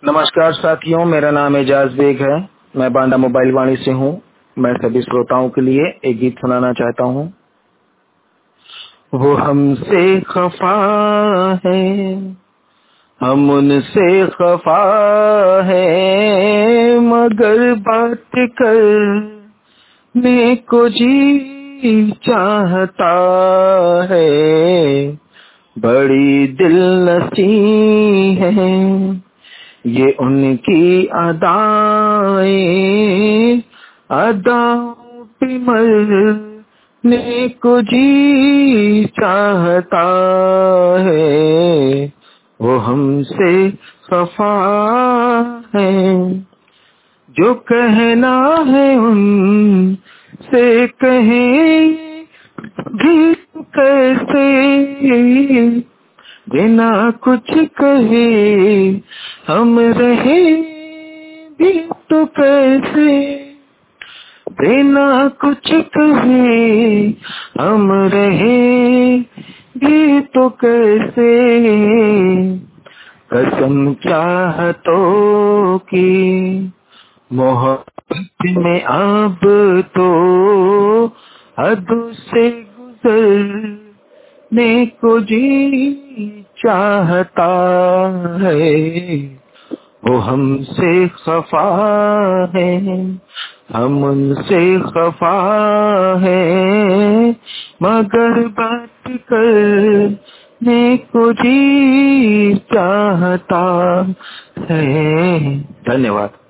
नमस्कार साथियों, मेरा नाम एजाज बेग है। मैं बांदा मोबाइल वाणी से हूँ। मैं सभी श्रोताओं के लिए एक गीत सुनाना चाहता हूँ। वो हमसे खफा है, हम उनसे खफा है, मगर बात करने को जी चाहता है। बड़ी दिल नसी है ये उनकी अदाएं, अदाओं पे मरने को जी चाहता है। वो हमसे खफा है, जो कहना है उनसे कहें भी कैसे, बिना कुछ कहे हम रहे भी तो कैसे, बिना कुछ कहे हम रहे भी तो कैसे। कसम चाहतों की मोहब्बत में अब तो हद से गुजरने को जी चाहता है। वो हमसे खफा है, हम उनसे खफा है, मगर बात करने को जी चाहता है। धन्यवाद।